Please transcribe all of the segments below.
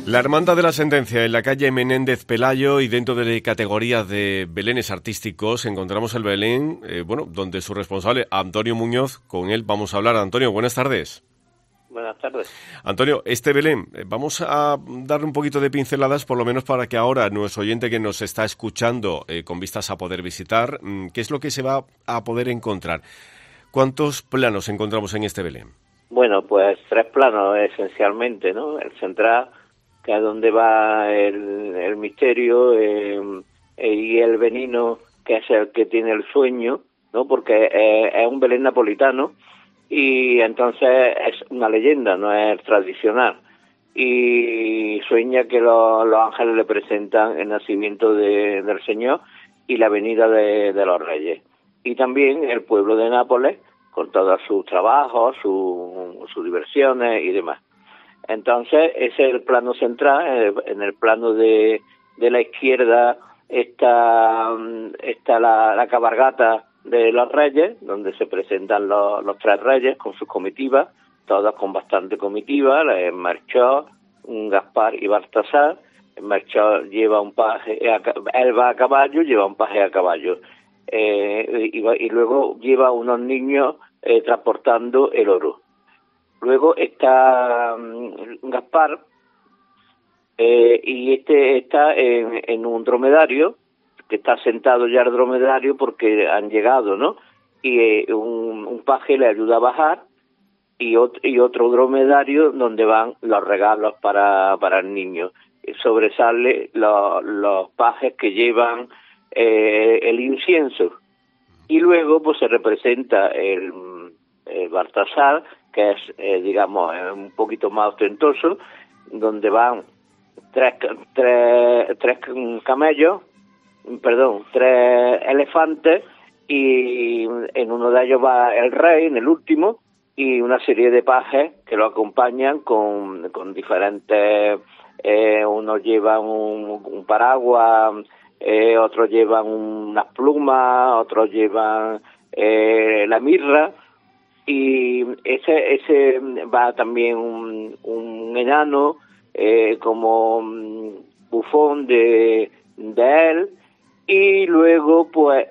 La Hermandad de la Sentencia en la calle Menéndez Pelayo, y dentro de categorías de belenes artísticos encontramos el Belén, donde su responsable, Antonio Muñoz, con él vamos a hablar. Antonio, buenas tardes. Buenas tardes. Antonio, este Belén, vamos a darle un poquito de pinceladas, por lo menos para que ahora nuestro oyente que nos está escuchando, con vistas a poder visitar, ¿qué es lo que se va a poder encontrar? ¿Cuántos planos encontramos en este Belén? Bueno, pues 3 planos esencialmente, ¿no? El central, que es donde va el misterio, y el Benigno, que es el que tiene el sueño, ¿no? Porque es un Belén napolitano y entonces es una leyenda, no es tradicional. Y sueña que los ángeles le presentan el nacimiento del Señor y la venida de los Reyes. Y también el pueblo de Nápoles, con todos sus trabajos, sus diversiones y demás. Entonces, ese es el plano central. En el plano de la izquierda está la cabalgata de los reyes, donde se presentan los 3 reyes con sus comitivas, todas con bastante comitiva, Melchor, Gaspar y Baltasar. Melchor lleva un paje, él va a caballo, lleva un paje a caballo, y luego lleva unos niños transportando el oro. Luego está Gaspar, y está en un dromedario, que está sentado ya el dromedario porque han llegado, ¿no? Y un paje le ayuda a bajar, y otro dromedario donde van los regalos para el niño. Sobresale los pajes que llevan el incienso. Y luego pues se representa el Baltasar, que es, digamos, un poquito más ostentoso, donde van tres camellos, perdón, 3 elefantes, y en uno de ellos va el rey, en el último, y una serie de pajes que lo acompañan con diferentes, unos llevan un paraguas, otros llevan unas plumas, otros llevan la mirra, y ese va también un enano como bufón de él. Y luego pues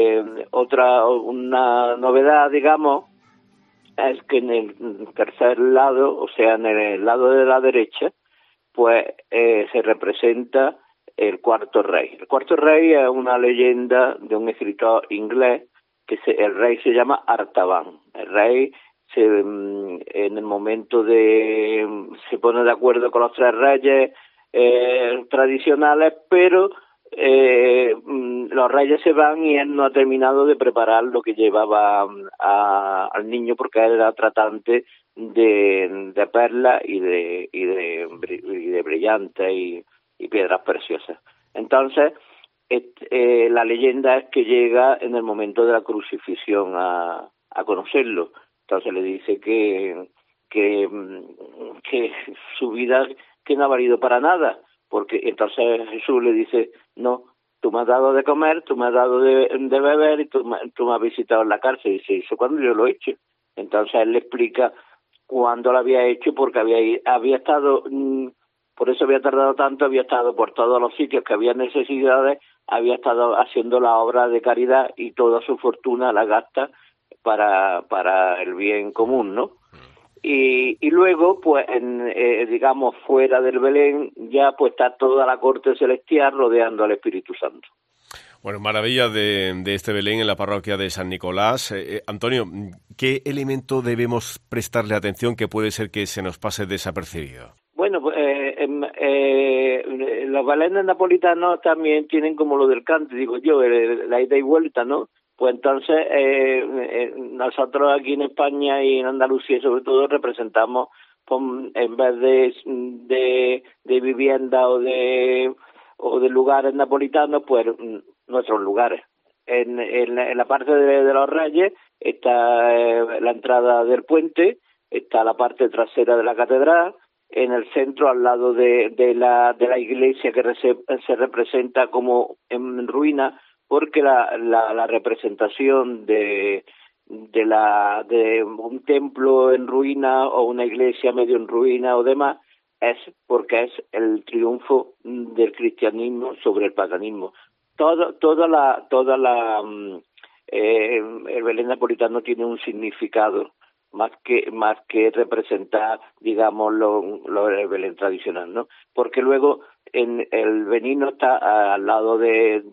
una novedad, digamos, es que en el tercer lado, o sea, en el lado de la derecha, pues se representa el cuarto rey. El cuarto rey es una leyenda de un escritor inglés, el rey se llama Artaban. El rey en el momento se pone de acuerdo con los 3 reyes tradicionales, pero los reyes se van y él no ha terminado de preparar lo que llevaba al niño, porque él era tratante de perlas y de brillantes y piedras preciosas. Entonces, la leyenda es que llega en el momento de la crucifixión a conocerlo. Entonces le dice que su vida que no ha valido para nada, porque entonces Jesús le dice: no, tú me has dado de comer, tú me has dado de beber, y tú me has visitado en la cárcel. Y dice: ¿eso cuándo yo lo he hecho? Entonces él le explica cuándo lo había hecho, porque había estado, por eso había tardado tanto, había estado por todos los sitios que había necesidades, había estado haciendo la obra de caridad, y toda su fortuna la gasta para el bien común, ¿no? Y luego, pues, digamos, fuera del Belén, ya pues está toda la corte celestial rodeando al Espíritu Santo. Bueno, maravilla de este Belén en la parroquia de San Nicolás. Antonio, ¿qué elemento debemos prestarle atención que puede ser que se nos pase desapercibido? Bueno, pues, los belenes napolitanos también tienen como lo del cante, digo yo, la ida y vuelta, ¿no? Pues entonces nosotros aquí en España y en Andalucía sobre todo representamos, en vez de vivienda o de lugares napolitanos, pues nuestros lugares. En la parte de los Reyes está la entrada del puente, está la parte trasera de la catedral, en el centro, al lado de la iglesia, que se representa como en ruina, porque la representación de un templo en ruina o una iglesia medio en ruina o demás, es porque es el triunfo del cristianismo sobre el paganismo. El Belén napolitano tiene un significado más que representar, digamos, el Belén tradicional, ¿no? Porque luego el Benigno está al lado del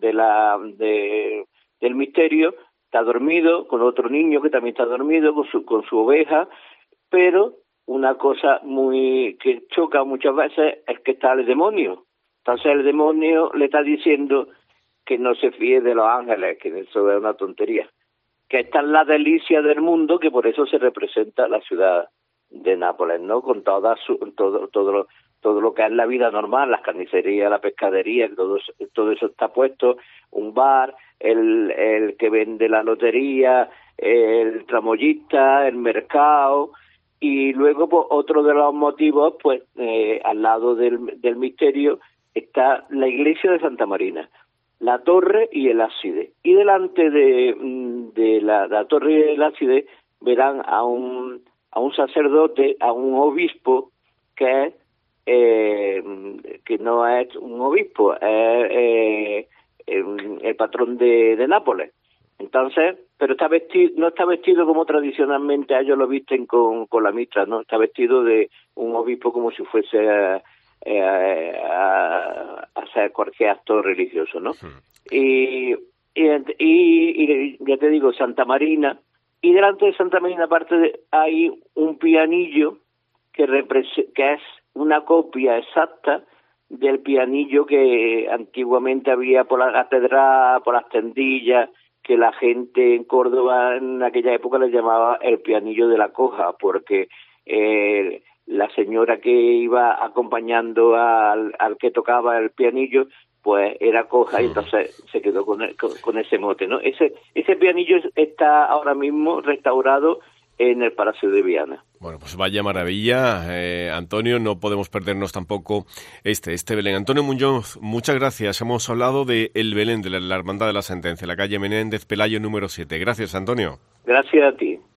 misterio, está dormido con otro niño que también está dormido con su oveja, pero una cosa que choca muchas veces es que está el demonio. Entonces el demonio le está diciendo que no se fíe de los ángeles, que eso es una tontería, que esta es la delicia del mundo, que por eso se representa la ciudad de Nápoles, ¿no? Con todo lo que es la vida normal, las carnicerías, la pescadería, todo eso está puesto, un bar, el que vende la lotería, el tramoyista, el mercado, y luego pues, otro de los motivos, pues al lado del misterio está la iglesia de Santa Marina, la torre y el ábside. Y delante de la torre y el ábside verán a un sacerdote, a un obispo que no es un obispo, es el patrón de Nápoles. Entonces, pero no está vestido como tradicionalmente ellos lo visten con la mitra, ¿no? Está vestido de un obispo como si fuese a hacer cualquier acto religioso, ¿no? Y ya te digo, Santa Marina, y delante de Santa Marina aparte hay un pianillo que es una copia exacta del pianillo que antiguamente había por la catedral, por las tendillas, que la gente en Córdoba en aquella época le llamaba el pianillo de la coja, porque la señora que iba acompañando al que tocaba el pianillo, pues era coja, y entonces se quedó con ese mote, ¿no? Ese pianillo está ahora mismo restaurado en el Palacio de Viana. Bueno, pues vaya maravilla, Antonio, no podemos perdernos tampoco este Belén. Antonio Muñoz, muchas gracias. Hemos hablado de el Belén de la Hermandad de la Sentencia, la calle Menéndez Pelayo número 7. Gracias, Antonio. Gracias a ti.